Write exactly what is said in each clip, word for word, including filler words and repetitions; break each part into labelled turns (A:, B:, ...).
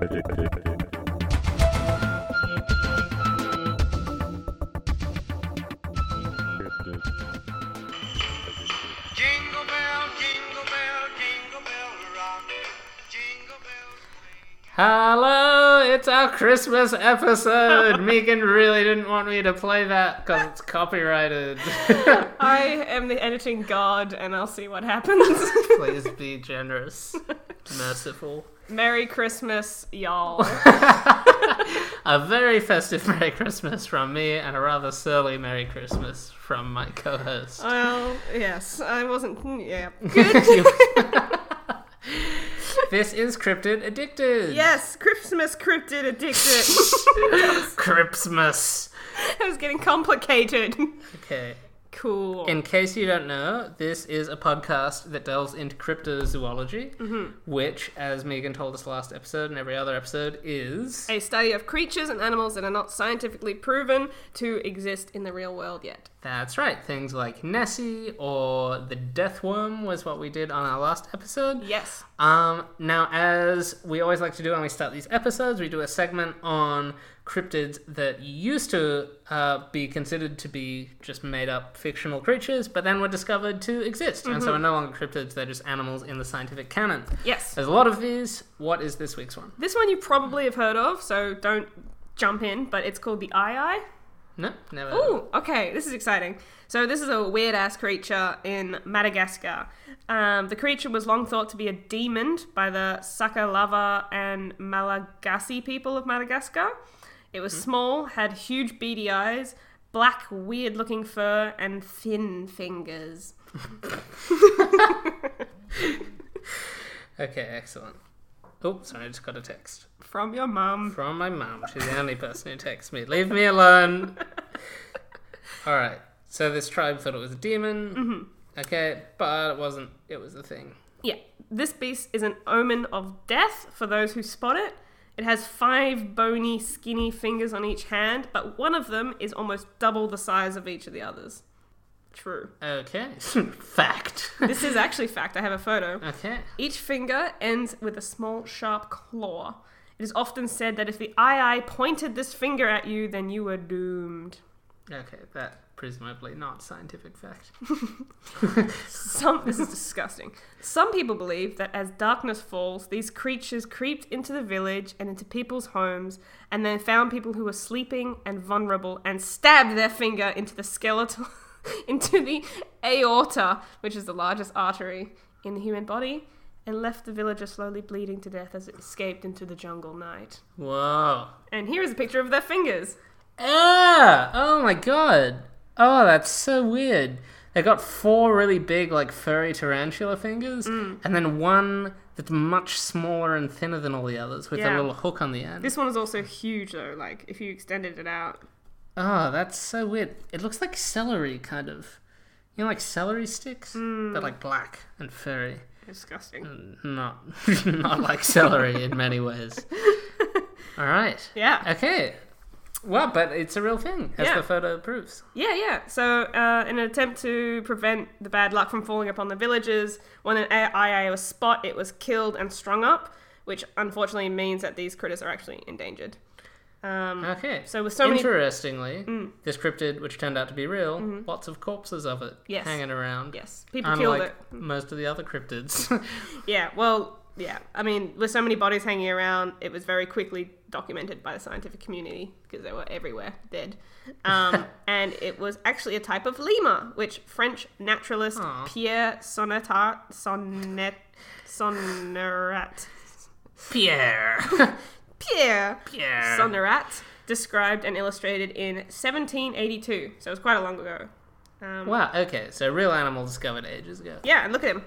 A: Jingle bell, jingle bell, jingle bell rock. Jingle bells ring.
B: Hello, it's our Christmas episode. Megan really didn't want me to play that because it's copyrighted.
C: I am the editing god, and I'll see what happens.
B: Please be generous, merciful.
C: Merry Christmas, y'all.
B: A very festive Merry Christmas from me, and a rather surly Merry Christmas from my co-host.
C: Well, yes, I wasn't. Yeah.
B: This is Cryptid Addicted.
C: Yes, Christmas cryptid addicted.
B: Christmas.
C: It was getting complicated.
B: Okay.
C: Cool.
B: In case you don't know, this is a podcast that delves into cryptozoology,
C: Mm-hmm.
B: which, as Megan told us last episode and every other episode, is...
C: A study of creatures and animals that are not scientifically proven to exist in the real world yet.
B: That's right. Things like Nessie or the death worm was what we did on our last episode.
C: Yes.
B: Um, now, as we always like to do when we start these episodes, we do a segment on cryptids that used to uh, be considered to be just made-up fictional creatures, but then were discovered to exist.
C: Mm-hmm.
B: And so are no longer cryptids, they're just animals in the scientific canon.
C: Yes.
B: There's a lot of these. What is this week's one?
C: This one you probably have heard of, so don't jump in, but it's called the Eye-Eye.
B: No, never.
C: Ooh, okay, this is exciting. So this is a weird-ass creature in Madagascar. Um, the creature was long thought to be a demon by the Sakalava and Malagasy people of Madagascar. It was small, had huge beady eyes, black, weird-looking fur, and thin fingers.
B: Okay, excellent. Oh, sorry, I just got a text.
C: From your mum.
B: From my mum. She's the only person who texts me. Leave me alone. Alright, so this tribe thought it was a demon.
C: Mm-hmm.
B: Okay, but it wasn't. It was a thing.
C: Yeah, this beast is an omen of death for those who spot it. It has five bony, skinny fingers on each hand, but one of them is almost double the size of each of the others. True.
B: Okay. Fact.
C: This is actually fact. I have a photo.
B: Okay.
C: Each finger ends with a small, sharp claw. It is often said that if the eye-eye pointed this finger at you, then you were doomed.
B: Okay, that presumably not scientific fact.
C: Some this is disgusting. Some people believe that as darkness falls, these creatures creeped into the village and into people's homes, and then found people who were sleeping and vulnerable and stabbed their finger into the skeletal, into the aorta, which is the largest artery in the human body, and left the villager slowly bleeding to death as it escaped into the jungle night.
B: Whoa.
C: And here is a picture of their fingers.
B: Ah! Oh my god. Oh, that's so weird. They got four really big, like, furry tarantula fingers,
C: Mm.
B: and then one that's much smaller and thinner than all the others, with a
C: Yeah.
B: little hook on the end.
C: This one is also huge, though, like, if you extended it out.
B: Oh, that's so weird. It looks like celery, kind of. You know, like celery sticks?
C: Mm.
B: But, like, black and furry.
C: Disgusting.
B: Not, not like celery in many ways. All right.
C: Yeah.
B: Okay. Well, but it's a real thing, as
C: Yeah.
B: the photo proves.
C: Yeah, yeah. So, uh, in an attempt to prevent the bad luck from falling upon the villagers, when an eye was spot, it was killed and strung up, which unfortunately means that these critters are actually endangered. Um,
B: Okay.
C: So with so many...
B: Interestingly,
C: Mm.
B: this cryptid, which turned out to be real,
C: Mhm.
B: lots of corpses of it
C: Yes.
B: hanging around.
C: Yes, people
B: Unlike
C: killed it.
B: most of the other cryptids.
C: Yeah, well, yeah. I mean, with so many bodies hanging around, it was very quickly documented by the scientific community because they were everywhere, dead. Um, and it was actually a type of lemur, which French naturalist
B: Aw.
C: Pierre Sonnetat, Sonnet, Sonnerat,
B: Pierre.
C: Pierre
B: Pierre.
C: Sonnerat described and illustrated in seventeen eighty-two. So it was quite a long ago. Um,
B: Wow, okay, so real animal discovered ages ago.
C: Yeah, and look at him.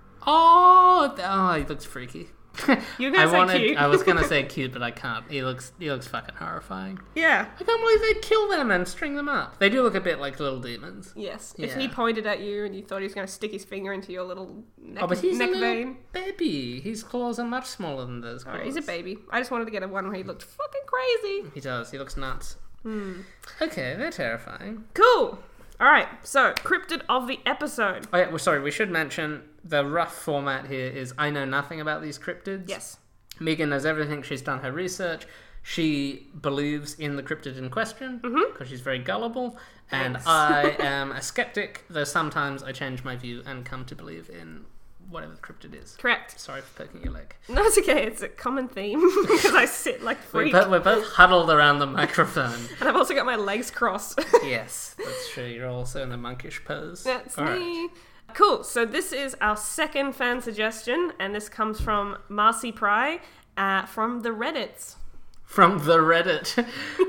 B: Oh, th- oh, he looks freaky.
C: You were gonna
B: I
C: say
B: wanted,
C: cute.
B: I was gonna say cute, but I can't. He looks, he looks fucking horrifying.
C: Yeah.
B: I can't believe they'd kill them and string them up. They do look a bit like little demons.
C: Yes. If
B: Yeah.
C: he pointed at you and you thought he was going to stick his finger into your little neck,
B: Oh, but he's
C: neck
B: a little
C: vein.
B: baby. His claws are much smaller than those claws.
C: Alright, he's a baby. I just wanted to get a one where he looked fucking crazy.
B: He does. He looks nuts.
C: Hmm.
B: Okay, they're terrifying.
C: Cool. Alright, so, cryptid of the episode.
B: Oh, yeah, well, sorry, we should mention the rough format here is I know nothing about these cryptids.
C: Yes.
B: Megan knows everything. She's done her research. She believes in the cryptid in question because mm-hmm. she's very gullible. And
C: Thanks.
B: I am a skeptic, though sometimes I change my view and come to believe in whatever the cryptid is.
C: Correct.
B: Sorry for poking your leg.
C: No, it's okay. It's a common theme because I sit like a
B: We're,
C: freak.
B: bo- we're both huddled around the microphone.
C: And I've also got my legs crossed.
B: Yes, that's true. You're also in the monkish pose.
C: That's
B: All
C: me.
B: right.
C: Cool. So this is our second fan suggestion, and this comes from Marcy Pry uh, from the Reddits.
B: From the Reddit.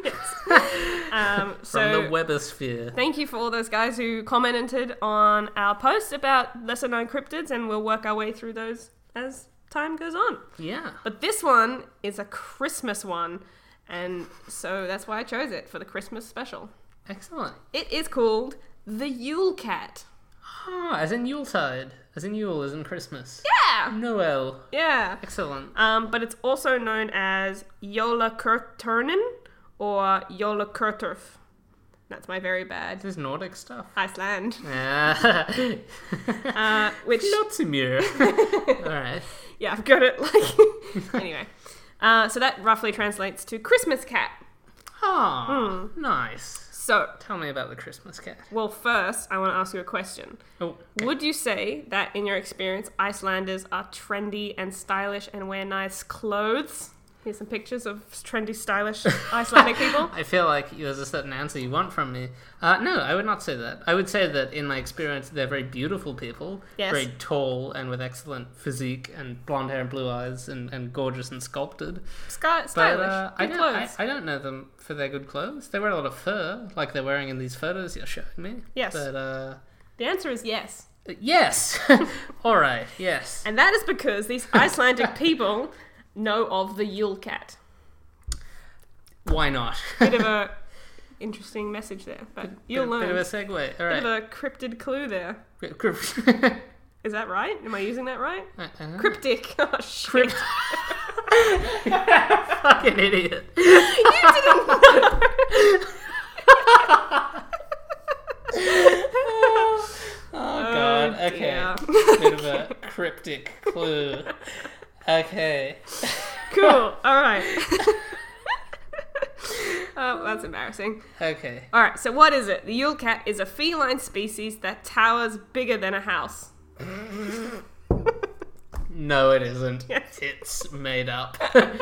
C: Um, so
B: From the Webosphere.
C: thank you for all those guys who commented on our post about lesser known cryptids, and we'll work our way through those as time goes on.
B: Yeah.
C: But this one is a Christmas one, and so that's why I chose it for the Christmas special.
B: Excellent.
C: It is called The Yule Cat.
B: Ah, as in Yuletide. As in Yule, as in Christmas.
C: Yeah!
B: Noel.
C: Yeah.
B: Excellent.
C: Um, but it's also known as Jólakötturinn or Jólakötturf. That's my very bad
B: This is Nordic stuff.
C: Iceland.
B: Yeah.
C: Uh, which,
B: Lotsimir. Alright.
C: yeah, I've got it. Like, anyway. Uh, so that roughly translates to Christmas cat.
B: Ah, nice.
C: So,
B: Tell me about the Christmas cat.
C: well, first, I want to ask you a question.
B: Oh, okay.
C: Would you say that, in your experience, Icelanders are trendy and stylish and wear nice clothes? Here's some pictures of trendy, stylish Icelandic people.
B: I feel like there's a certain answer you want from me. Uh, no, I would not say that. I would say that in my experience, they're very beautiful people.
C: Yes.
B: Very tall and with excellent physique and blonde hair and blue eyes and, and gorgeous and sculpted.
C: Sky-
B: But
C: stylish.
B: uh, I,
C: Good
B: don't, I,
C: clothes.
B: I don't know them for their good clothes. They wear a lot of fur, like they're wearing in these photos you're showing me.
C: Yes.
B: But, uh,
C: The answer is yes.
B: yes. All right, yes.
C: And that is because these Icelandic people know of the Yule cat.
B: Why not?
C: Bit of a interesting message there, but you'll
B: bit,
C: learn.
B: Bit of a segue. All
C: Bit
B: right.
C: of a cryptid clue there.
B: Crypt-
C: Is that right? Am I using that right?
B: uh-huh.
C: Cryptic. Oh, shit.
B: Crypt- Fucking idiot.
C: You didn't know.
B: Oh god. Okay.
C: dear.
B: Bit of a cryptic clue. Okay.
C: Cool. All right. Oh, that's embarrassing.
B: Okay.
C: All right. So what is it? The Yule cat is a feline species that towers bigger than a house.
B: No, it isn't.
C: Yes.
B: It's made up.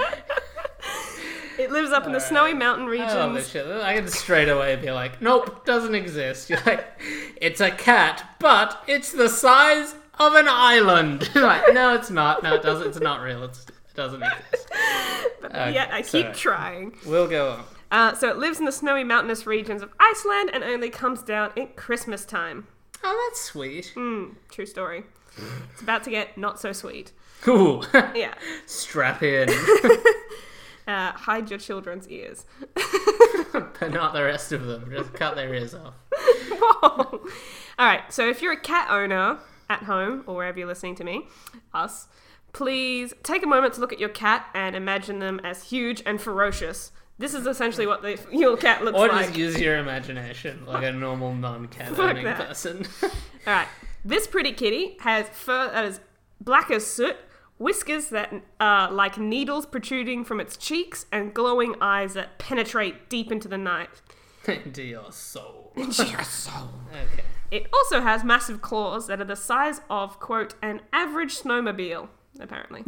C: It lives up in the
B: Alright.
C: snowy mountain
B: I love this
C: regions.
B: shit. I can straight away be like, nope, doesn't exist. You're like, it's a cat, but it's the size of an island. Like, no, it's not. No, it doesn't. It's not real. It's, it doesn't exist.
C: But
B: Okay,
C: yet I keep
B: sorry.
C: trying.
B: We'll go on.
C: Uh, so it lives in the snowy mountainous regions of Iceland and only comes down at Christmas time.
B: Oh, that's sweet.
C: Hmm, true story. It's about to get not so sweet.
B: Cool.
C: Yeah.
B: Strap in.
C: Uh, hide your children's ears.
B: But not the rest of them. Just cut their ears off.
C: Whoa. All right. So if you're a cat owner at home or wherever you're listening to me, us, please take a moment to look at your cat and imagine them as huge and ferocious. This is essentially what the Yule cat looks
B: Or
C: like.
B: just use your imagination like a normal non-cat
C: Fuck
B: owning
C: that.
B: person.
C: All right. This pretty kitty has fur that is black as soot, whiskers that are like needles protruding from its cheeks, and glowing eyes that penetrate deep into the night.
B: Into your soul.
C: Into your soul.
B: Okay.
C: It also has massive claws that are the size of, quote, an average snowmobile, apparently.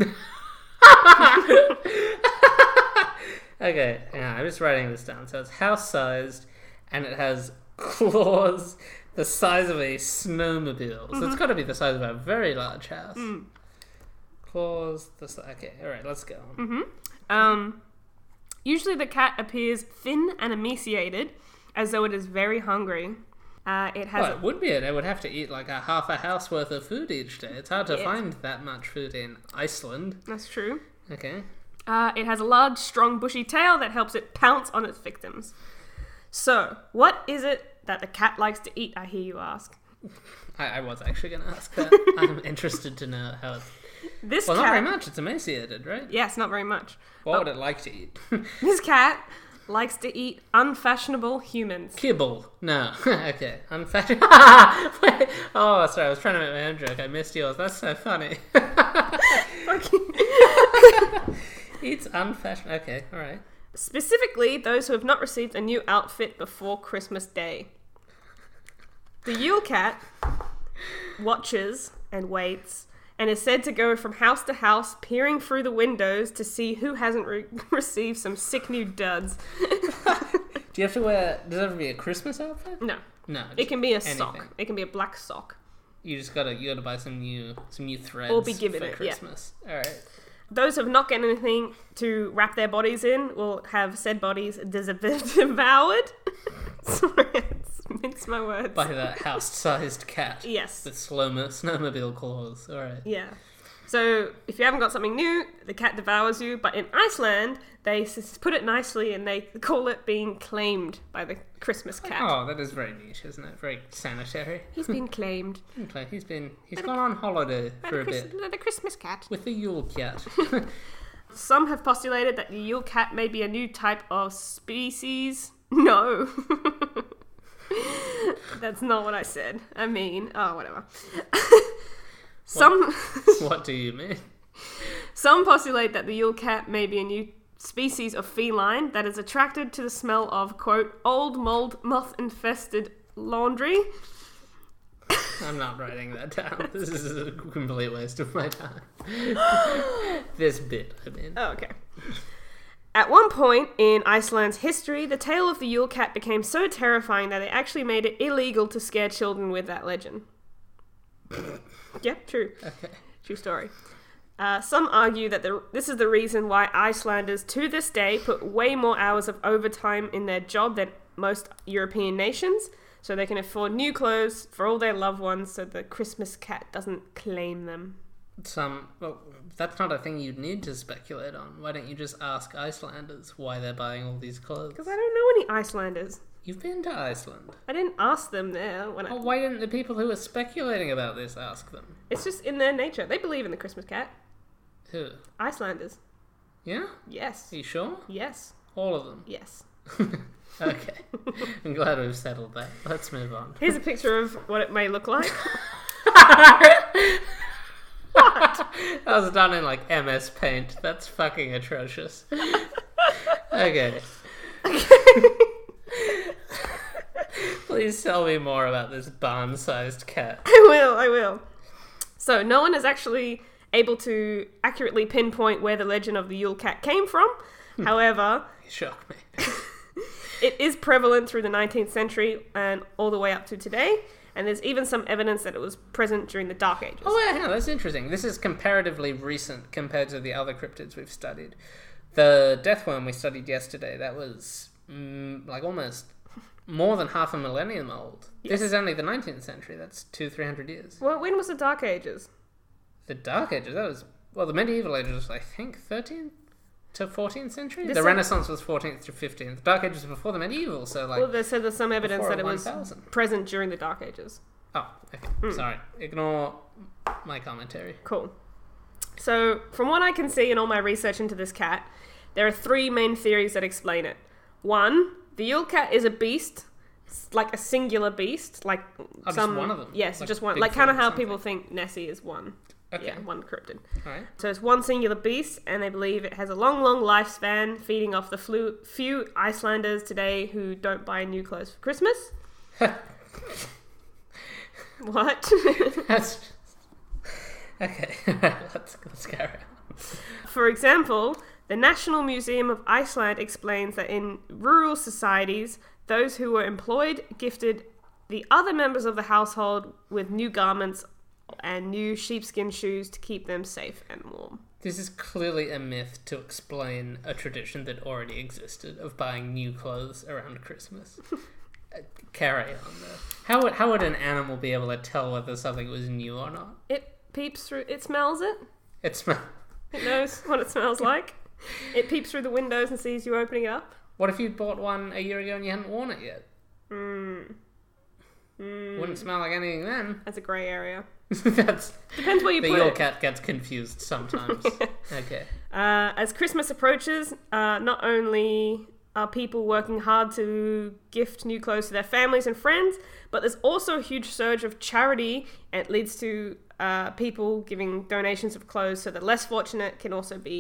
B: Okay, yeah, I'm just writing this down. So it's house-sized, and it has claws the size of a snowmobile. So it's got to be the size of a very large house.
C: Mm.
B: Claws, the si- okay, all right, let's go on.
C: Um, usually the cat appears thin and emaciated, as though it is very hungry. Uh, it has
B: Well,
C: a-
B: it would be it. It would have to eat like a half a house worth of food each day. It's hard to
C: Yes.
B: find that much food in Iceland.
C: That's true.
B: Okay.
C: Uh, it has a large, strong, bushy tail that helps it pounce on its victims. So, what is it that the cat likes to eat, I hear you ask?
B: I, I was actually going to ask that. I'm interested to know how it's...
C: This
B: Well,
C: cat...
B: not very much. It's emaciated, right?
C: Yes, not very much.
B: What would it like to eat?
C: This cat likes to eat unfashionable humans.
B: Kibble. No. Okay. Unfashionable. Wait. Oh, sorry. I was trying to make my own joke. I missed yours. That's so funny. unfashionable. Okay, all right.
C: Specifically, those who have not received a new outfit before Christmas Day. The Yule Cat watches and waits and is said to go from house to house, peering through the windows to see who hasn't re- received some sick new duds.
B: Do you have to wear... Does it have to be a Christmas outfit?
C: No.
B: No.
C: It can be a
B: anything.
C: sock. It can be a black sock.
B: You just gotta you gotta buy some new some new threads
C: Or be given
B: for
C: it, yeah.
B: Christmas. Alright.
C: Those who have not gotten anything to wrap their bodies in will have said bodies dis- devoured. Sorry, it's mince my words.
B: By the house-sized cat.
C: Yes.
B: With slow mo- snowmobile claws. Alright.
C: Yeah. So if you haven't got something new, the cat devours you. But in Iceland, they s- put it nicely and they call it being claimed by the Christmas cat.
B: Oh, that is very neat, isn't it? Very sanitary.
C: He's been claimed.
B: Okay, He's been he's gone on holiday
C: by
B: for
C: the,
B: a
C: Chris-
B: bit
C: the Christmas cat.
B: with the Yule cat.
C: Some have postulated that the Yule cat may be a new type of species. No. That's not what I said. I mean, oh, whatever. Some
B: What do you mean?
C: some postulate that the Yule cat may be a new species of feline that is attracted to the smell of, quote, old mold moth infested laundry.
B: I'm not writing that down. This is a complete waste of my time. This bit, I mean.
C: Oh, okay. At one point in Iceland's history, the tale of the Yule cat became so terrifying that they actually made it illegal to scare children with that legend. Yeah, true.
B: Okay.
C: True story. Uh, some argue that the, this is the reason why Icelanders to this day put way more hours of overtime in their job than most European nations, so they can afford new clothes for all their loved ones so the Christmas cat doesn't claim them.
B: Some, well, that's not a thing you'd need to speculate on. Why don't you just ask Icelanders why they're buying all these clothes?
C: Because I don't know any Icelanders.
B: You've been to Iceland.
C: I didn't ask them there. When I,
B: Oh, why didn't the people who are speculating about this ask them?
C: It's just in their nature. They believe in the Christmas cat.
B: Who?
C: Icelanders.
B: Yeah?
C: Yes.
B: Are you sure?
C: Yes.
B: All of them?
C: Yes.
B: Okay. I'm glad we've settled that. Let's move on.
C: Here's a picture of what it may look like.
B: That was done in like M S Paint. That's fucking atrocious. Okay. Please tell me more about this barn-sized cat.
C: I will, I will. So, no one is actually able to accurately pinpoint where the legend of the Yule cat came from. However,
B: You shock me.
C: it is prevalent through the nineteenth century and all the way up to today. And there's even some evidence that it was present during the Dark Ages.
B: Oh, yeah, hang on, that's interesting. This is comparatively recent compared to the other cryptids we've studied. The death worm we studied yesterday, that was mm, like almost more than half a millennium old.
C: Yes.
B: This is only the nineteenth century. That's two, three hundred years.
C: Well, when was the Dark Ages?
B: The Dark Ages, that was, well, the medieval ages was, I think, thirteenth to fourteenth century?
C: This
B: the
C: is-
B: Renaissance was fourteenth to fifteenth. Dark Ages was before the medieval, so like...
C: Well, they said there's some evidence
B: before
C: that it was
B: one thousand.
C: present during the Dark Ages.
B: Oh, okay.
C: Hmm.
B: Sorry. Ignore my commentary.
C: Cool. So, from what I can see in all my research into this cat, there are three main theories that explain it. One, the Yule cat is a beast, s- like a singular beast, like
B: Oh,
C: some.
B: just one of them?
C: Yes,
B: Like
C: just one.
B: Bigfoot
C: Like kind of
B: or
C: how
B: something?
C: people think Nessie is one.
B: Okay.
C: Yeah, one cryptid.
B: Alright.
C: So it's one singular beast, and they believe it has a long, long lifespan, feeding off the flu- few Icelanders today who don't buy new clothes for Christmas. What?
B: That's... Okay. let's, let's carry on.
C: For example, the National Museum of Iceland explains that in rural societies, those who were employed gifted the other members of the household with new garments and new sheepskin shoes to keep them safe and warm.
B: This is clearly a myth to explain a tradition that already existed of buying new clothes around Christmas. Uh, Carry on, though. How would, how would an animal be able to tell whether something was new or not?
C: It peeps through, it smells it,
B: It smells...
C: it knows what it smells like. It peeps through the windows and sees you opening it up.
B: What if you bought one a year ago and you hadn't worn it yet?
C: Mm. Mm.
B: Wouldn't smell like anything then.
C: That's a grey area.
B: That's...
C: Depends where you
B: The
C: put
B: Yule
C: it.
B: cat gets confused sometimes. Okay.
C: Uh, as Christmas approaches, uh, not only are people working hard to gift new clothes to their families and friends, but there's also a huge surge of charity, and it leads to uh, people giving donations of clothes so that less fortunate can also be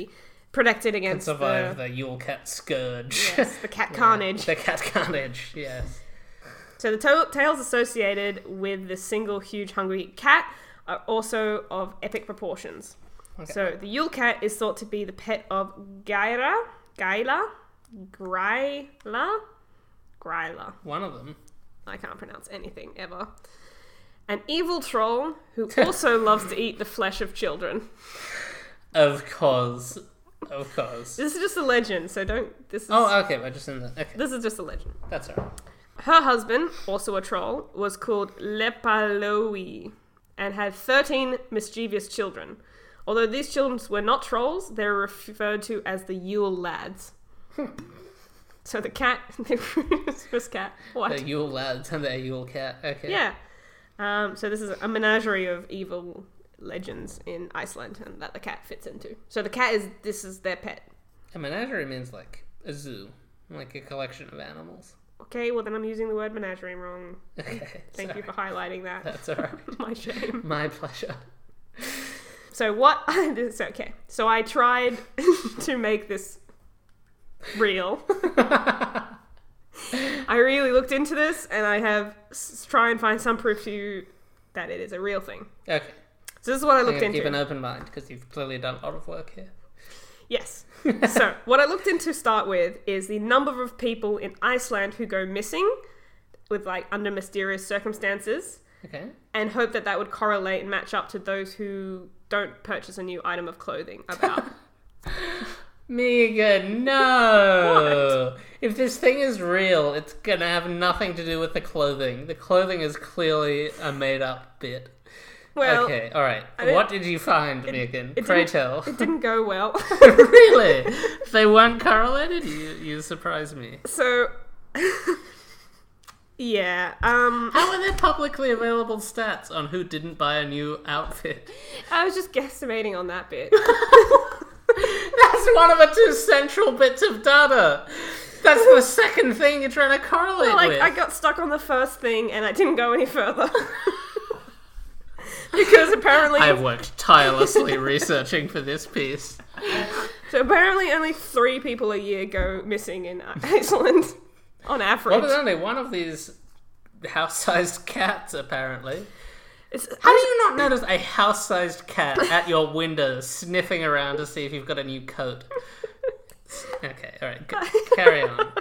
C: protect it
B: And
C: against
B: survive
C: the,
B: the Yule Cat scourge.
C: yes, the cat
B: Yeah,
C: carnage.
B: The cat carnage, yes.
C: So the to- tales associated with the single huge hungry cat are also of epic proportions.
B: Okay.
C: So the Yule Cat is thought to be the pet of Gaira, Gaila, Gryla, Gryla.
B: One of them.
C: I can't pronounce anything ever. An evil troll who also loves to eat the flesh of children.
B: Of course. Of course.
C: This is just a legend, so don't. This is
B: Oh, okay, we're just in the... Okay,
C: this is just a legend.
B: that's alright.
C: Her husband, also a troll, was called Lepaloi and had thirteen mischievous children. Although these children were not trolls, they were referred to as the Yule lads. So the cat, this cat, what?
B: The Yule lads and the Yule cat. Okay.
C: Yeah. Um, so this is a menagerie of evil legends in Iceland, and that the cat fits into. So the cat is this is their pet.
B: A menagerie means like a zoo, like a collection of animals.
C: Okay, well then I'm using the word menagerie wrong.
B: Okay.
C: Thank you
B: sorry.
C: for highlighting that.
B: That's alright.
C: My shame.
B: My pleasure.
C: So what? This is okay. So I tried to make this real. I really looked into this, and I have s- try and find some proof to you that it is a real thing.
B: Okay.
C: So this is what I
B: I'm
C: looked
B: gonna
C: into.
B: keep an open mind because you've clearly done a lot of work here.
C: Yes. So what I looked into to start with is the number of people in Iceland who go missing with like under mysterious circumstances,
B: Okay.
C: and hope that that would correlate and match up to those who don't purchase a new item of clothing about.
B: Megan, no! If this thing is real, it's gonna have nothing to do with the clothing. The clothing is clearly a made-up bit.
C: Well,
B: Okay, alright.
C: I
B: What did you find, Megan?
C: it
B: Pray
C: didn't-
B: tell.
C: it didn't go well.
B: Really? They weren't correlated? You, you surprise me.
C: So, yeah. Um,
B: How are there publicly available stats on who didn't buy a new outfit?
C: I was just guesstimating on that bit.
B: That's one of the two central bits of data. That's the second thing you're trying to correlate
C: Like,
B: with.
C: I got stuck on the first thing and I didn't go any further. Because apparently,
B: I have worked tirelessly researching for this piece.
C: so apparently only three people a year go missing in Iceland, on average.
B: Well, there's only one of these house-sized cats, apparently.
C: It's,
B: How do you not notice a house-sized cat at your window sniffing around to see if you've got a new coat? Okay, alright, go- carry on.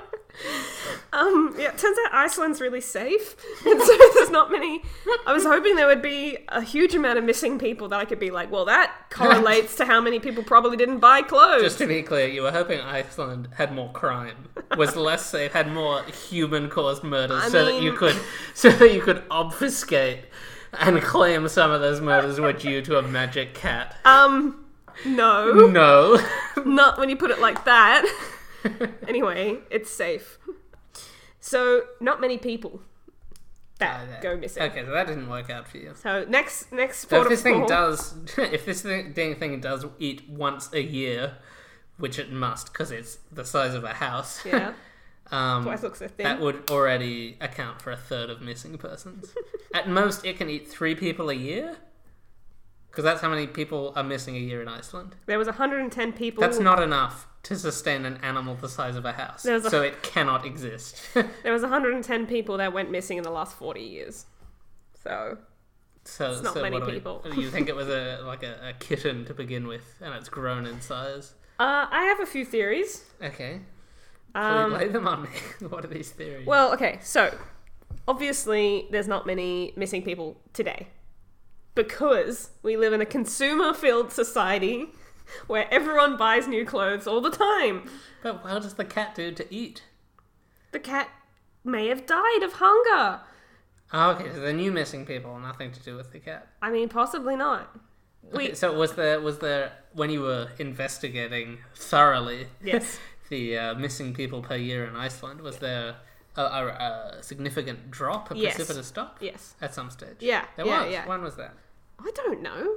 C: Um, yeah, it turns out Iceland's really safe, and so there's not many. I was hoping there would be a huge amount of missing people that I could be like, well, that correlates to how many people probably didn't buy clothes.
B: Just to be clear, you were hoping Iceland had more crime, was less safe, had more human-caused murders,
C: I
B: so that you
C: mean-
B: could, so that you could obfuscate and claim some of those murders were due to a magic cat.
C: Um, no,
B: No.
C: not when you put it like that. Anyway, it's safe. So, not many people that go missing.
B: Okay, so that didn't work out for you.
C: So next, next
B: So
C: port
B: if this
C: of
B: thing
C: call-
B: does, if this thing, dang thing does eat once a year, which it must because it's the size of a house,
C: yeah,
B: um,
C: twice looks so thin.
B: that would already account for a third of missing persons. At most, it can eat three people a year, because that's how many people are missing a year in Iceland.
C: There was one hundred ten people.
B: That's not enough to sustain an animal the size of a house,
C: There's a-
B: so it cannot exist.
C: There was one hundred ten people that went missing in the last forty years. So
B: So,
C: It's not
B: so
C: many
B: what do we-
C: people.
B: you think it was a like a, a kitten to begin with, and it's grown in size?
C: uh, I have a few theories.
B: Okay.
C: Um,
B: Please lay them on me. What are these theories?
C: Well, okay, so obviously there's not many missing people today because we live in a consumer-filled society where everyone buys new clothes all the time.
B: but what does the cat do to eat?
C: The cat may have died of hunger.
B: Oh, okay, so the new missing people, nothing to do with the cat.
C: I mean, possibly not.
B: Okay,
C: We
B: so was there was there when you were investigating thoroughly
C: yes.
B: the uh, missing people per year in Iceland? Was there a, a, a significant drop, a
C: Yes.
B: precipitous drop
C: Yes.
B: at some stage?
C: Yeah.
B: There
C: yeah.
B: was.
C: Yeah.
B: When was that?
C: I don't know.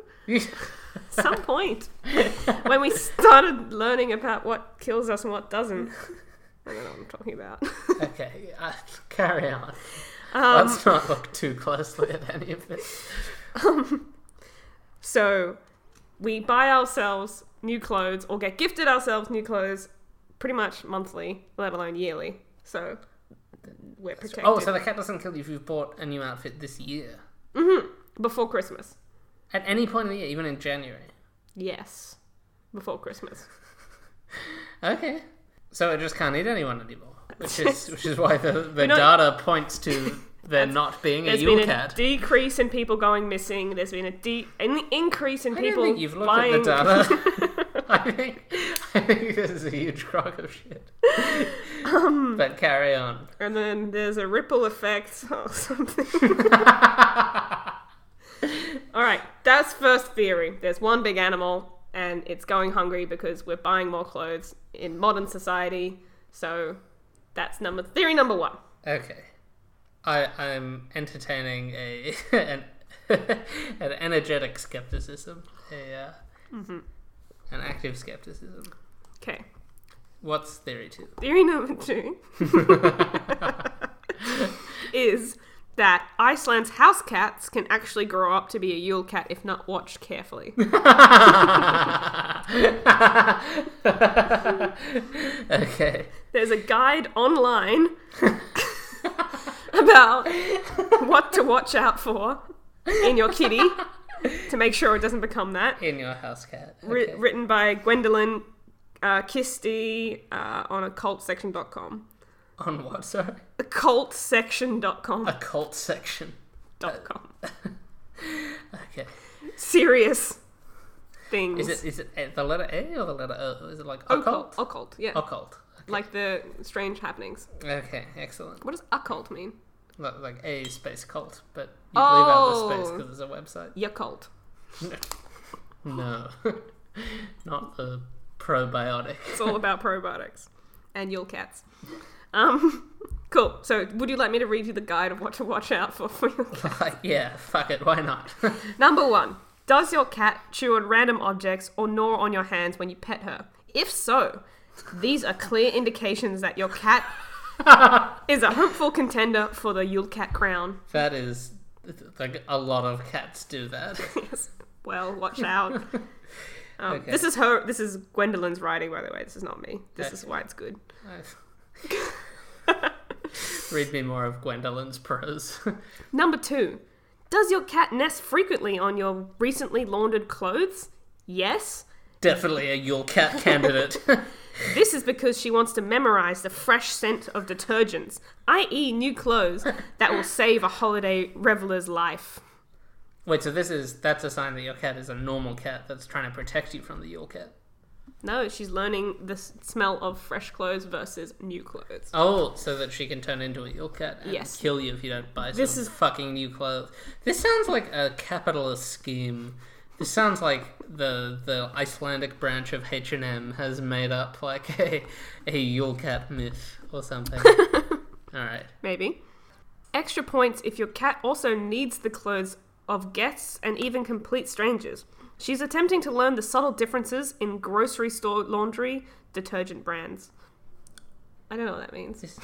C: Some point when we started learning about what kills us and what doesn't. I don't know what I'm talking about.
B: Okay, uh, carry on.
C: Um,
B: Let's not look too closely at any of this.
C: So we buy ourselves new clothes or get gifted ourselves new clothes pretty much monthly, let alone yearly. So we're protected.
B: Oh, so the cat doesn't kill you if you've bought a new outfit this year.
C: Mm-hmm. Before Christmas.
B: At any point in the year, even in January.
C: Yes. Before Christmas.
B: Okay. So it just can't eat anyone anymore. Which is which is why the, the
C: know-
B: data points to there not being a
C: There's
B: Yule
C: been a
B: cat.
C: decrease in people going missing. There's been a de- an increase in
B: I
C: people
B: don't think you've looked
C: buying...
B: at the data. I think I think this is a huge crock of shit.
C: Um,
B: but carry on.
C: And then there's a ripple effect or something. Alright, that's first theory. There's one big animal and it's going hungry because we're buying more clothes in modern society. So that's number theory number one.
B: Okay. I I'm entertaining a an, an energetic skepticism. A uh,
C: Mm-hmm.
B: an active skepticism.
C: Okay.
B: What's theory two?
C: Theory number two is that Iceland's house cats can actually grow up to be a Yule cat if not watched carefully.
B: Okay.
C: There's a guide online about what to watch out for in your kitty to make sure it doesn't become that.
B: In your house cat.
C: Wri-
B: Okay.
C: written by Gwendolyn uh, Kisty uh, on occult section dot com.
B: On what, sorry?
C: occult section dot com.
B: Occult section.
C: Dot com.
B: Okay.
C: Serious things.
B: Is it is it a- the letter A or the letter O? Is it like
C: occult?
B: occult?
C: Occult, yeah.
B: Occult.
C: Like the strange happenings.
B: Okay, excellent.
C: What does occult mean?
B: Like, like A space cult, but you leave out the space
C: Oh.
B: because there's a website.
C: Yakult.
B: No. Not the probiotic.
C: It's all about probiotics and Yule cats. Um, cool. So, would you like me to read you the guide of what to watch out for for your cat?
B: Like, yeah, fuck it, why not?
C: Number one. Does your cat chew on random objects or gnaw on your hands when you pet her? If so, these are clear indications that your cat is a hopeful contender for the Yule cat crown.
B: That is, like, a lot of cats do that.
C: Yes. Well, watch out. Um,
B: Okay.
C: This is her. This is Gwendolyn's writing, by the way. This is not me. This is
B: Okay.
C: why it's good.
B: Read me more of Gwendolyn's prose.
C: Number two. Does your cat nest frequently on your recently laundered clothes? Yes.
B: Definitely a Yule cat candidate.
C: This is because she wants to memorize the fresh scent of detergents, that is new clothes that will save a holiday reveler's life.
B: Wait, so this is, that's a sign that your cat is a normal cat that's trying to protect you from the Yule cat.
C: No, she's learning the s- smell of fresh clothes versus new clothes.
B: Oh, so that she can turn into a Yule cat and
C: Yes.
B: kill you if you don't buy
C: This
B: some
C: is-
B: fucking new clothes. This sounds like a capitalist scheme. This sounds like the the Icelandic branch of H and M has made up like a, a Yule cat myth or something. Alright.
C: Maybe. Extra points if your cat also needs the clothes of guests and even complete strangers. She's attempting to learn the subtle differences in grocery store laundry detergent brands. I don't know what that means.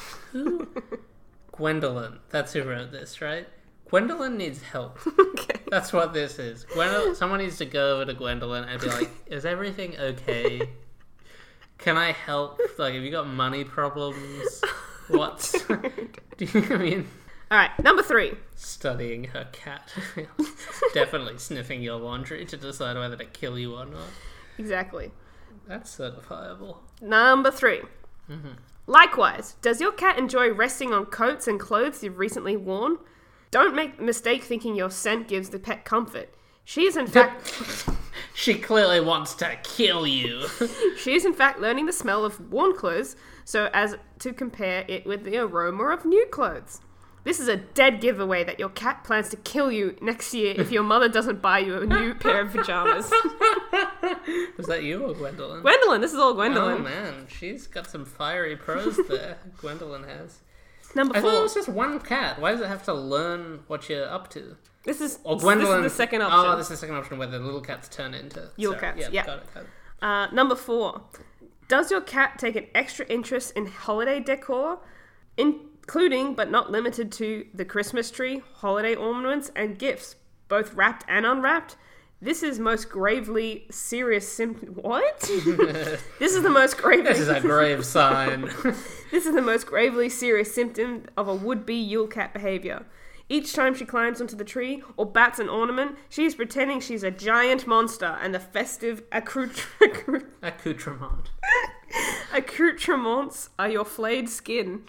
B: Gwendolyn. That's who wrote this, right? Gwendolyn needs help.
C: Okay.
B: That's what this is. Gwendolyn, someone needs to go over to Gwendolyn and be like, is everything okay? Can I help? Like, have you got money problems? What? Do you I mean
C: Alright, number three.
B: studying her cat? Definitely sniffing your laundry to decide whether to kill you or not.
C: Exactly.
B: That's certifiable.
C: Number three.
B: Mm-hmm.
C: Likewise, does your cat enjoy resting on coats and clothes you've recently worn? Don't make the mistake thinking your scent gives the pet comfort. She is in fact
B: She clearly wants to kill you.
C: she is in fact learning the smell of worn clothes so as to compare it with the aroma of new clothes. This is a dead giveaway that your cat plans to kill you next year if your mother doesn't buy you a new pair of pajamas.
B: Was that you or Gwendolyn?
C: Gwendolyn, this is all
B: Oh
C: Gwendolyn.
B: man, she's got some fiery prose there. Gwendolyn has.
C: Number
B: I thought it
C: four.
B: was just one cat. Why does it have to learn what you're up to?
C: This is
B: Or
C: this
B: Gwendolyn.
C: is the second option.
B: Oh, this is the second option where the little cats turn into
C: Yule
B: Sorry,
C: cats,
B: Yeah,
C: yeah.
B: got it, got it.
C: Uh, number four. Does your cat take an extra interest in holiday decor, including but not limited to the Christmas tree, holiday ornaments, and gifts, both wrapped and unwrapped? This is most gravely serious symptom. What? This is the most gravely.
B: This is a grave sign.
C: This is the most gravely serious symptom of a would-be Yule cat behavior. Each time she climbs onto the tree or bats an ornament, she is pretending she's a giant monster, and the festive accoutre-
B: Accoutrement.
C: accoutrements are your flayed skin.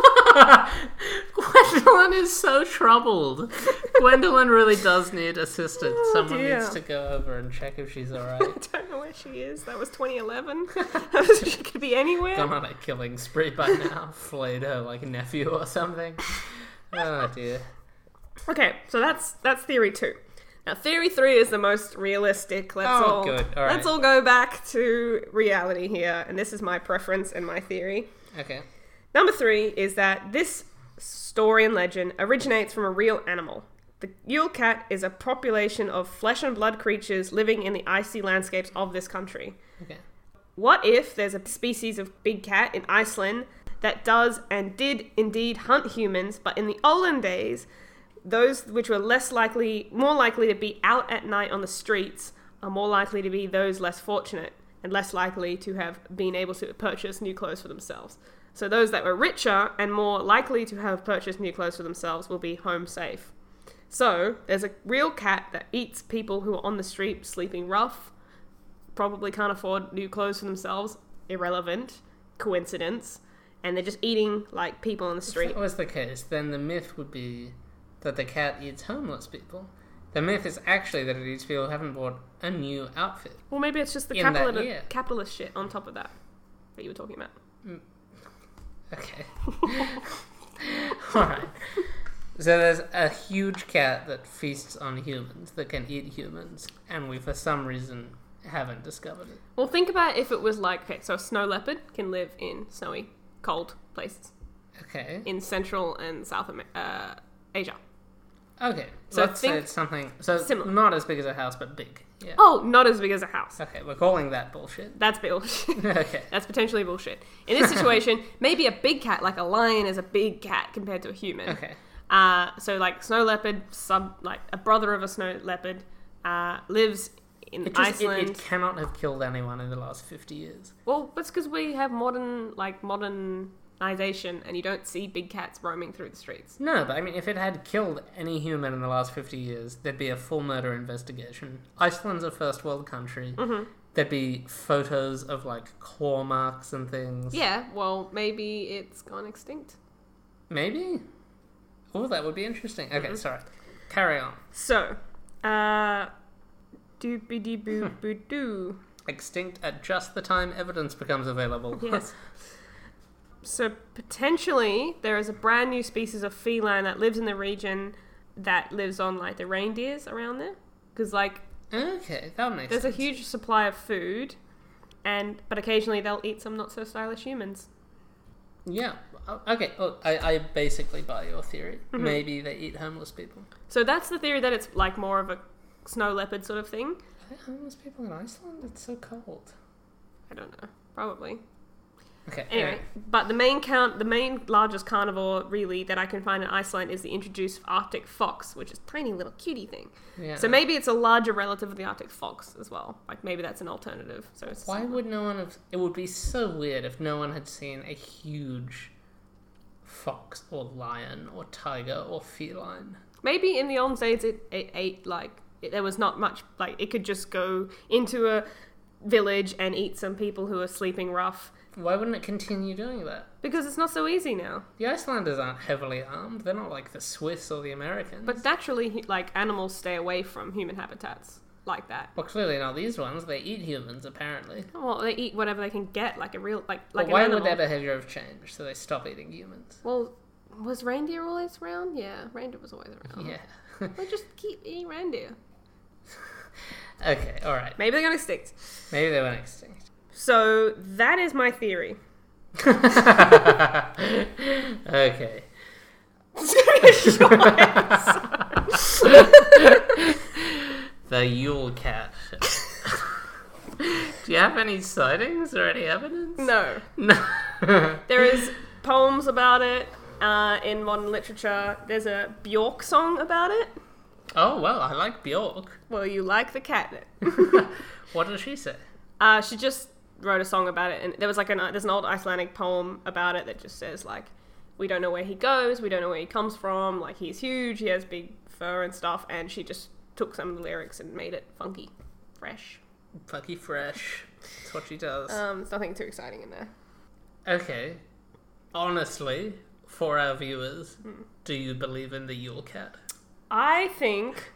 B: Gwendolyn is so troubled. Gwendolyn really does need assistance.
C: Oh,
B: Someone
C: dear.
B: needs to go over and check if she's
C: I
B: alright.
C: don't know where she is. That was twenty eleven. She could be anywhere.
B: Gone on a killing spree by now. Flayed her like nephew or something. Oh dear.
C: Okay, so that's that's theory two. Now, theory three is the most realistic. Let's
B: Oh,
C: all
B: good. All right.
C: let's all go back to reality here, and this is my preference and my theory.
B: Okay.
C: Number three is that this story and legend originates from a real animal. The Yule cat is a population of flesh and blood creatures living in the icy landscapes of this country.
B: Okay.
C: What if there's a species of big cat in Iceland that does and did indeed hunt humans, but in the olden days, those which were less likely, more likely to be out at night on the streets are more likely to be those less fortunate and less likely to have been able to purchase new clothes for themselves. So those that were richer and more likely to have purchased new clothes for themselves will be home safe. So there's a real cat that eats people who are on the street sleeping rough, probably can't afford new clothes for themselves, irrelevant, coincidence, and they're just eating like people on the
B: If
C: street.
B: that was the case, then the myth would be that the cat eats homeless people. The myth is actually that it eats people who haven't bought a new outfit.
C: Well, maybe it's just the
B: In that
C: capitalist,
B: year.
C: capitalist shit on top of that that you were talking about.
B: Okay. Alright. So there's a huge cat that feasts on humans, that can eat humans, and we for some reason haven't discovered it.
C: Well, think about if it was like, okay, so a snow leopard can live in snowy, cold places
B: Okay.
C: in Central and South Amer- uh, Asia.
B: Okay.
C: So
B: Let's say
C: think
B: it's something so
C: similar.
B: not as big as a house, but big. Yeah.
C: Oh, not as big as a house.
B: Okay, we're calling that bullshit.
C: That's bullshit.
B: Okay.
C: That's potentially bullshit. In this situation, maybe a big cat, like a lion, is a big cat compared to a human.
B: Okay.
C: Uh, so like snow leopard, sub like a brother of a snow leopard, uh, lives in
B: It just it,
C: Iceland.
B: it cannot have killed anyone in the last fifty years.
C: Well, that's because we have modern like modernization, and you don't see big cats roaming through the streets.
B: No, but I mean, if it had killed any human in the last fifty years, there'd be a full murder investigation. Iceland's a first world country.
C: Mm-hmm.
B: There'd be photos of, like, claw marks and things.
C: Yeah, well, maybe it's gone extinct.
B: Maybe? Oh, that would be interesting. Okay,
C: Mm-hmm.
B: sorry. Carry on.
C: So, uh, doopy boo boo doo.
B: Extinct at just the time evidence becomes available.
C: Yes. So potentially there is a brand new species of feline that lives in the region that lives on like the reindeers around there, because like
B: Okay, that makes
C: there's
B: sense.
C: a huge supply of food, and but occasionally they'll eat some not so stylish humans.
B: Yeah. Oh, okay, oh, I, I basically buy your theory.
C: Mm-hmm.
B: Maybe they eat homeless people.
C: So that's the theory, that it's like more of a snow leopard sort of thing.
B: Are there homeless people in Iceland? It's so cold.
C: I don't know, probably.
B: Okay,
C: Anyway, but the main count, the main largest carnivore really that I can find in Iceland is the introduced Arctic fox, which is a tiny little cutie thing.
B: Yeah.
C: So maybe it's a larger relative of the Arctic fox as well. Like maybe that's an alternative. So it's
B: Why would no one have... It would be so weird if no one had seen a huge fox or lion or tiger or feline.
C: maybe in the olden days it, it ate like it, there was not much, like it could just go into a village and eat some people who are sleeping rough,
B: Why wouldn't it continue doing that?
C: because it's not so easy now.
B: The Icelanders aren't heavily armed. They're not like the Swiss or the Americans.
C: But naturally, hu- like animals stay away from human habitats like that.
B: Well, clearly not these ones. They eat humans, apparently.
C: Well, they eat whatever they can get, like a real like
B: But
C: like
B: why
C: an
B: would
C: animal.
B: their behavior have changed? So they stop eating humans.
C: Well, was reindeer always around? Yeah, reindeer was always around.
B: Yeah.
C: Well, just keep eating reindeer.
B: Okay, alright.
C: Maybe they're gonna extinct.
B: Maybe they went extinct.
C: So that is my theory.
B: Okay. The Yule Cat. Do you have any sightings or any evidence?
C: No,
B: No.
C: there is poems about it uh, in modern literature. There's a Bjork song about it.
B: Oh, well, I like Bjork.
C: Well, you like the cat then.
B: What does she say?
C: Uh, she just wrote a song about it, and there was like an there's an old Icelandic poem about it that just says like, we don't know where he goes, we don't know where he comes from, like he's huge, he has big fur and stuff, and she just took some of the lyrics and made it funky, fresh.
B: Funky fresh. That's what she does.
C: Um, there's nothing too exciting in there.
B: Okay. Honestly, for our viewers,
C: Hmm.
B: do you believe in the Yule Cat?
C: I think,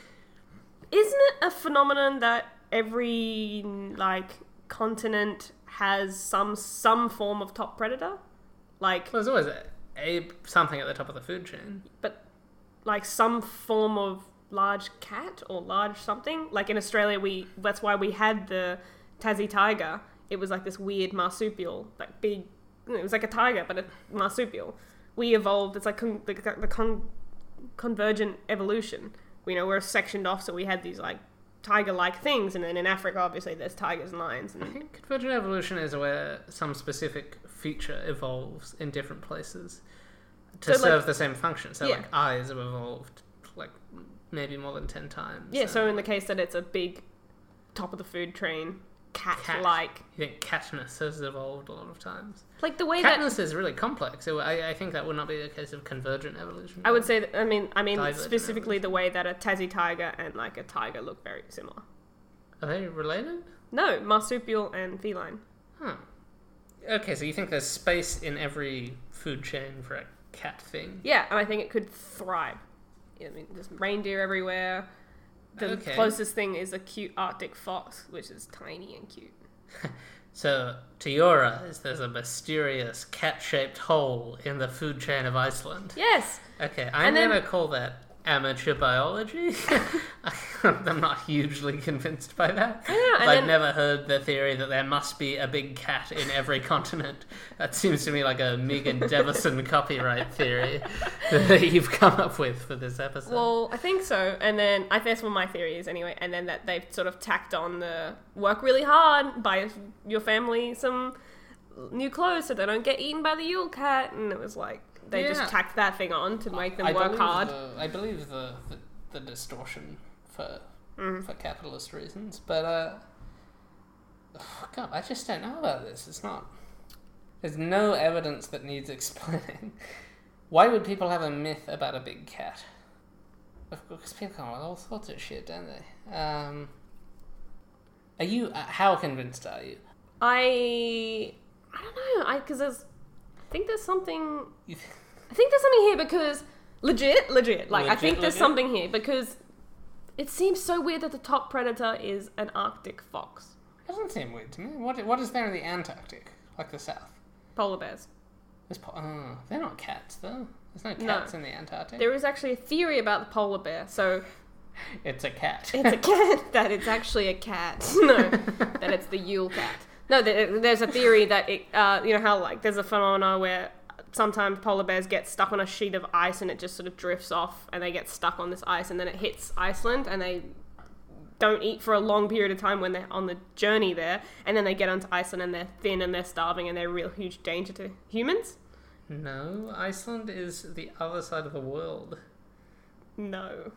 C: isn't it a phenomenon that every like continent has some some form of top predator, like
B: Well, there's always a, a something at the top of the food chain.
C: but like some form of large cat or large something. Like in Australia, we that's why we had the Tassie tiger. It was like this weird marsupial, like big. It was like a tiger, but a marsupial. We evolved. It's like con- the, the con- convergent evolution. You know, we're sectioned off, so we had these like tiger-like things, and then in Africa, obviously, there's tigers and lions.
B: I
C: And
B: think convergent evolution is where some specific feature evolves in different places to
C: So, like-
B: serve the same function. So,
C: Yeah.
B: like, eyes have evolved, like, maybe more than ten times.
C: yeah, so in the case that it's a big top of the food train cat-like,
B: You think Katniss has evolved a lot of times?
C: like the way that
B: Katniss is really complex. So I, I think that would not be a case of convergent evolution.
C: I would say that, I mean, I mean
B: Divergent
C: specifically the way that a Tassie tiger and like a tiger look very similar.
B: Are they related?
C: No, marsupial and feline.
B: Huh. Okay, so you think there's space in every food chain for a cat thing?
C: Yeah, and I think it could thrive. I mean, there's reindeer everywhere. The
B: Okay.
C: closest thing is a cute Arctic fox, which is tiny and cute.
B: So, to your eyes, there's a mysterious cat-shaped hole in the food chain of Iceland.
C: Yes!
B: Okay, I'm
C: And then-
B: gonna call that amateur biology. I'm not hugely convinced by that.
C: I know, and
B: I've
C: then-
B: never heard the theory that there must be a big cat in every continent. That seems to me like a Megan Devison copyright theory that you've come up with for this episode.
C: Well, I think so. And then, I think that's what my theory is anyway. And then that they've sort of tacked on the work really hard, buy your family some new clothes so they don't get eaten by the Yule cat. And it was like, they
B: Yeah.
C: just tacked that thing on to make them
B: I
C: work
B: believe
C: hard.
B: The, I believe the, the, the distortion for
C: Mm.
B: for capitalist reasons, but uh, oh, God, I just don't know about this. It's not. There's no evidence that needs explaining. Why would people have a myth about a big cat? Because people come up with all sorts of shit, don't they? Um, are you? Uh, how convinced are you?
C: I I don't know. I because there's I think there's something.
B: You-
C: I think there's something here because legit, legit. Like I
B: Legit,
C: think there's
B: legit?
C: something here because it seems so weird that the top predator is an Arctic fox.
B: Doesn't seem weird to me. What what is there in the Antarctic, like the South?
C: Polar bears.
B: There's po- oh, they're not cats though. There's no
C: No.
B: cats in the Antarctic.
C: There is actually a theory about the polar bear. So
B: It's a cat.
C: it's a cat that it's actually a cat. No, that it's the Yule cat. No, there- there's a theory that it. Uh, you know how like there's a phenomena where sometimes polar bears get stuck on a sheet of ice and it just sort of drifts off and they get stuck on this ice and then it hits Iceland and they don't eat for a long period of time when they're on the journey there, and then they get onto Iceland and they're thin and they're starving and they're a real huge danger to humans.
B: No, Iceland is the other side of the world.
C: No.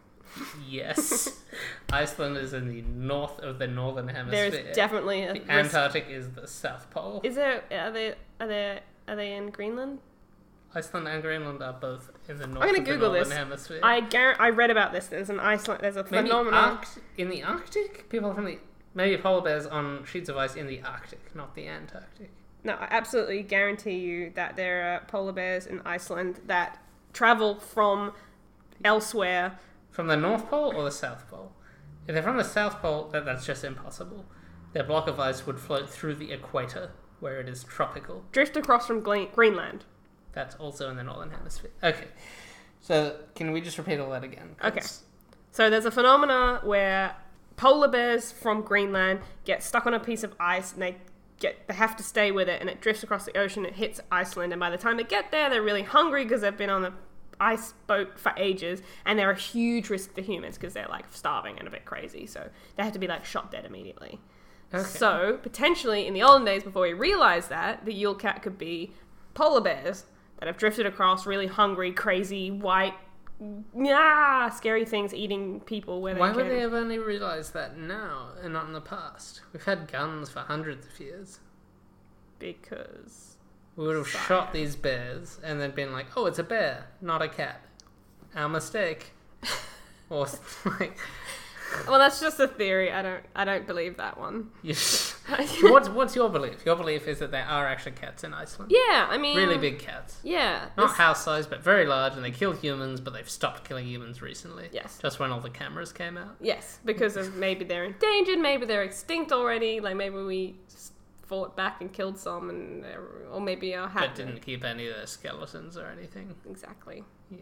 B: Yes. Iceland is in the north of the northern hemisphere.
C: There's definitely a
B: the
C: risk.
B: Antarctic is the South Pole.
C: Is there are they are they are they in Greenland?
B: Iceland and Greenland are both in the north
C: gonna
B: of the
C: Google
B: northern
C: this.
B: hemisphere.
C: I gar- I read about this. There's an Iceland. There's a
B: maybe
C: phenomenon.
B: Arct- in the Arctic? People from the maybe polar bears on sheets of ice in the Arctic, not the Antarctic.
C: No, I absolutely guarantee you that there are polar bears in Iceland that travel from elsewhere.
B: From the North Pole or the South Pole? If they're from the South Pole, that, that's just impossible. Their block of ice would float through the equator, where it is tropical.
C: Drift across from Gle- Greenland.
B: That's also in the northern hemisphere. Okay. So, can we just repeat all that again? 'Cause
C: Okay. So there's a phenomena where polar bears from Greenland get stuck on a piece of ice and they get they have to stay with it and it drifts across the ocean. It hits Iceland and by the time they get there, they're really hungry because they've been on the ice boat for ages and they're a huge risk to humans because they're like starving and a bit crazy. So they have to be like shot dead immediately.
B: Okay.
C: So potentially in the olden days before we realized that, the Yule cat could be polar bears that have drifted across, really hungry, crazy, white, yeah, scary things eating people where they
B: Why
C: can.
B: would they have only realised that now and not in the past? We've had guns for hundreds of years.
C: Because
B: We would have
C: Science.
B: shot these bears and then been like, oh, it's a bear, not a cat. Our mistake. Or like,
C: well, that's just a theory. I don't I don't believe that one.
B: you what's what's your belief? Your belief is that there are actually cats in Iceland.
C: Yeah, I mean,
B: Really big cats.
C: Yeah,
B: Not
C: this-
B: house size, but very large, and they kill humans, but they've stopped killing humans recently.
C: Yes.
B: Just when all the cameras came out.
C: Yes, because of maybe they're endangered, maybe they're extinct already. Like maybe we just fought back and killed some, and they're- or maybe our hat
B: But didn't keep any of their skeletons or anything.
C: exactly.
B: Yeah.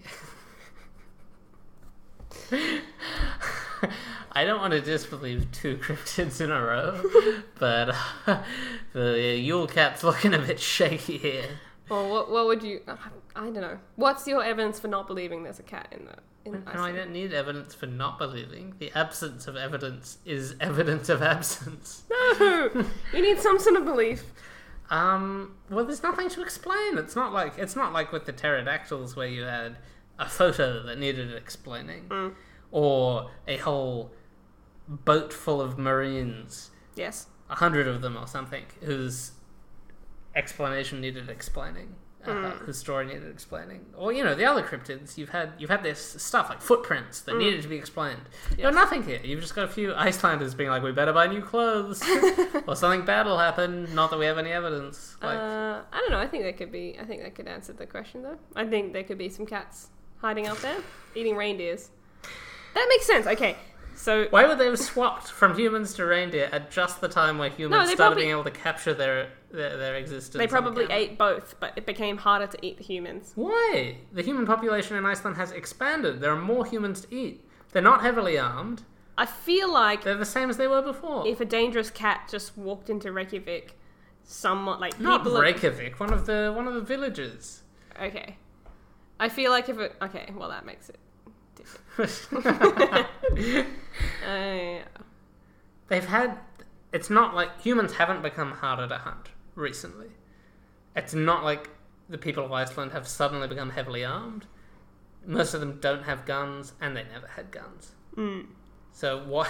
B: I don't want to disbelieve two cryptids in a row, but uh, the Yule cat's looking a bit shaky here.
C: Well, what what would you? I don't know. What's your evidence for not believing there's a cat in the in
B: No, I
C: Iceland?
B: don't need evidence for not believing. The absence of evidence is evidence of absence.
C: No, you need some sort of belief.
B: Um, well, there's nothing to explain. It's not like it's not like with the pterodactyls where you had a photo that needed explaining,
C: Mm.
B: or a whole boat full of marines,
C: Yes.
B: a hundred of them or something, whose explanation needed explaining, uh,
C: Mm.
B: whose story needed explaining, or you know the other cryptids. You've had you've had this stuff like footprints that
C: Mm.
B: needed to be explained. You
C: Yes.
B: got nothing here. You've just got a few Icelanders being like, "We better buy new clothes, or something bad will happen." Not that we have any evidence. Like,
C: Uh, I don't know. I think that could be. I think that could answer the question though. I think there could be some cats hiding out there eating reindeers. That makes sense. Okay, so
B: why would they have swapped from humans to reindeer at just the time where humans
C: No, they
B: started
C: probably-
B: being able to capture their their, their existence?
C: they
B: on
C: probably
B: camera?
C: ate both, but it became harder to eat the humans.
B: Why? The human population in Iceland has expanded. There are more humans to eat. They're not heavily armed.
C: I feel like
B: They're the same as they were before.
C: if a dangerous cat just walked into Reykjavik, somewhat like
B: Not
C: people.
B: Reykjavik, one of the one of the villages.
C: Okay, I feel like if it. Okay, well that makes it different. Uh,
B: They've had. It's not like humans haven't become harder to hunt recently. It's not like the people of Iceland have suddenly become heavily armed. Most of them don't have guns, and they never had guns.
C: mm.
B: So what?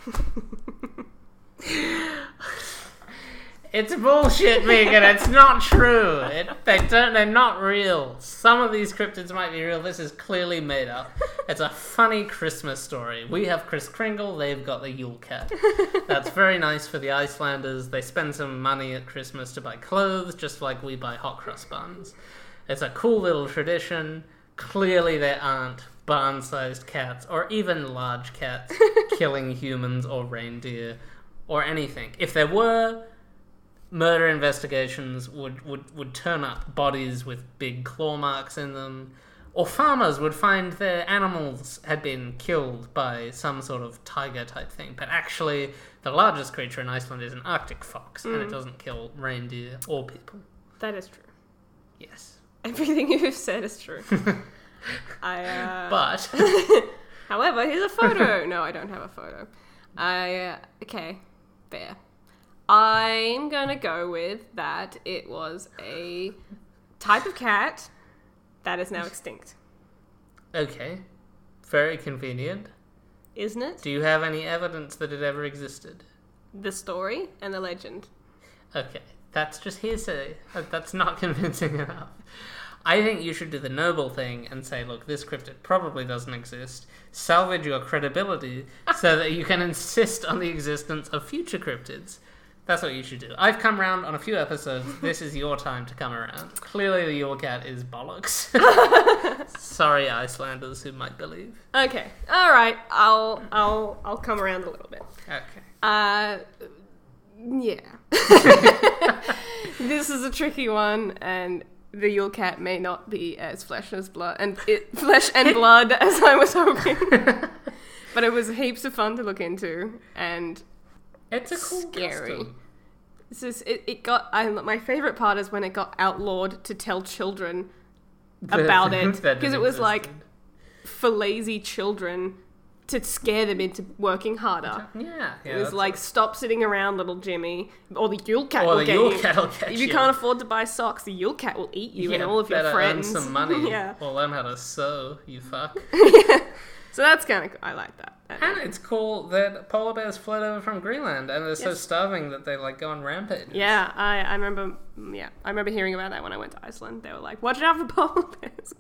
B: It's bullshit, Megan. It's not true. It, they don't. They're not real. Some of these cryptids might be real. This is clearly made up. It's a funny Christmas story. We have Kris Kringle. They've got the Yule Cat. That's very nice for the Icelanders. They spend some money at Christmas to buy clothes, just like we buy hot cross buns. It's a cool little tradition. Clearly, there aren't barn-sized cats or even large cats killing humans or reindeer or anything. If there were, murder investigations would, would, would turn up bodies with big claw marks in them, or farmers would find their animals had been killed by some sort of tiger type thing. But actually, the largest creature in Iceland is an Arctic fox, and it doesn't kill reindeer or people.
C: That is true.
B: Yes.
C: Everything you've said is true. I. Uh...
B: But
C: However, here's a photo. No, I don't have a photo. I uh, okay, fair. I'm gonna go with that. It was a type of cat that is now extinct,
B: okay, very convenient.
C: isn't it?
B: Do you have any evidence that it ever existed?
C: The story and the legend.
B: Okay, that's just hearsay. That- That's not convincing enough. I think you should do the noble thing and say, look, this cryptid probably doesn't exist. Salvage your credibility so that you can insist on the existence of future cryptids. That's what you should do. I've come around on a few episodes. This is your time to come around. Clearly the Yule Cat is bollocks. Sorry, Icelanders who might believe.
C: Okay, all right. I'll I'll I'll come around a little bit.
B: Okay.
C: Uh, yeah. This is a tricky one, and the Yule Cat may not be as flesh as blood and it, flesh and blood as I was hoping. But it was heaps of fun to look into, and
B: It's a cool
C: scary.
B: custom.
C: This is it. It got. I my favorite part is when it got outlawed to tell children about it,
B: That
C: because it was
B: existed.
C: like for lazy children to scare them into working harder.
B: Yeah. yeah
C: It was
B: that's-
C: like, stop sitting around, little Jimmy, or the Yule Cat
B: Or
C: will
B: the
C: get
B: Yule
C: you.
B: Cat will get
C: If you
B: you.
C: can't afford to buy socks, the Yule Cat will eat you
B: yeah,
C: and all of your
B: better
C: friends.
B: earn some money.
C: Yeah.
B: Or learn how to sew, you fuck.
C: So that's kind of cool. I like that.
B: And it's cool that polar bears float over from Greenland and they're so
C: Yes.
B: starving that they like go on rampage.
C: Yeah, I, I remember. Yeah, I remember hearing about that when I went to Iceland. They were like, "Watch out for polar bears."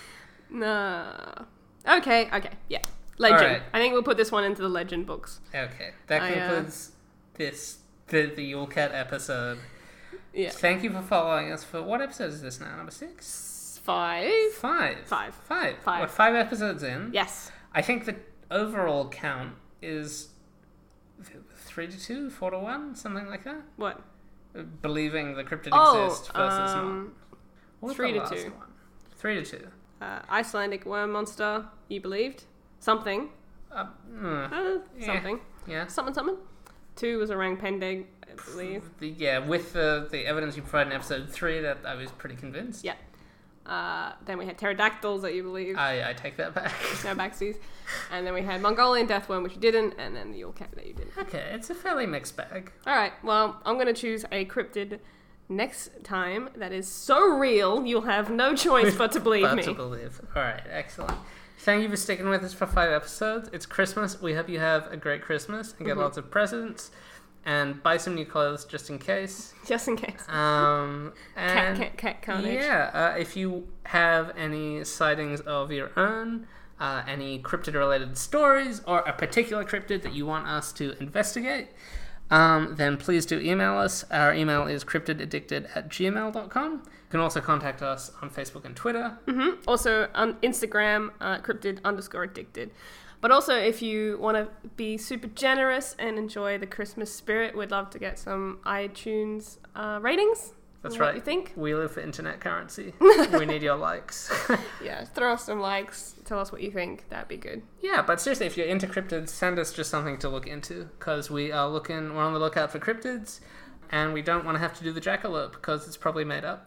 C: No. Okay. Okay. Yeah. Legend.
B: All right.
C: I think we'll put this one into the legend books.
B: Okay, that
C: I, uh,
B: concludes this the the Yule Cat episode.
C: Yeah.
B: Thank you for following us for what episode is this now? Number six?
C: Five.
B: Five.
C: Five.
B: Five.
C: Five.
B: We're five episodes in.
C: Yes.
B: I think the overall count is th- three to two, four to one, something like that.
C: What?
B: Believing the cryptid
C: Oh,
B: exists versus
C: um,
B: not. What was
C: three
B: the
C: to
B: last
C: two.
B: one? Three to two.
C: uh, Icelandic worm monster. You believed something.
B: Uh, mm,
C: Uh,
B: Yeah.
C: something.
B: yeah.
C: Something. Something. Two was orang pendek, I believe.
B: The, yeah, with the the evidence you provided in episode three, that I was pretty convinced.
C: Yeah. Uh, then we had pterodactyls that you believe.
B: I, I take that back.
C: No backsies. And then we had Mongolian deathworm, which you didn't, and then the Yule Cat that you didn't.
B: Okay, it's a fairly mixed bag.
C: All right. Well, I'm gonna choose a cryptid next time that is so real you'll have no choice but to believe
B: But
C: me.
B: to believe. All right, excellent. Thank you for sticking with us for five episodes. It's Christmas. We hope you have a great Christmas and get
C: Mhm.
B: lots of presents and buy some new clothes just in case.
C: Just in case.
B: Um,
C: Cat,
B: and
C: cat, cat carnage.
B: yeah, uh, if you have any sightings of your own, uh, any cryptid-related stories, or a particular cryptid that you want us to investigate, um, then please do email us. Our email is cryptidaddicted at gmail dot com. You can also contact us on Facebook and Twitter.
C: hmm Also on Instagram, uh, cryptid underscore addicted. But also, if you want to be super generous and enjoy the Christmas spirit, we'd love to get some iTunes uh, ratings.
B: That's
C: what
B: right.
C: you think?
B: We live for internet currency. We need your likes.
C: Yeah, throw us some likes. Tell us what you think. That'd be good.
B: Yeah, but seriously, if you're into cryptids, send us just something to look into, because we are looking, we're on the lookout for cryptids, and we don't want to have to do the jackalope because it's probably made up.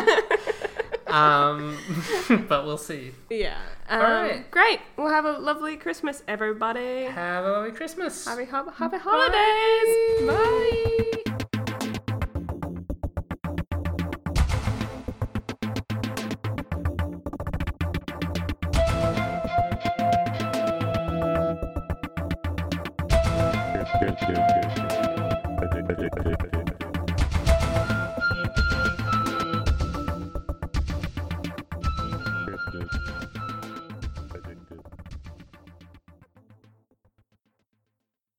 B: um, but we'll see.
C: Yeah. Um,
B: All right.
C: Great. We'll have a lovely Christmas, everybody.
B: Have a lovely Christmas.
C: Happy, happy, happy holidays. Bye.
D: Addicted.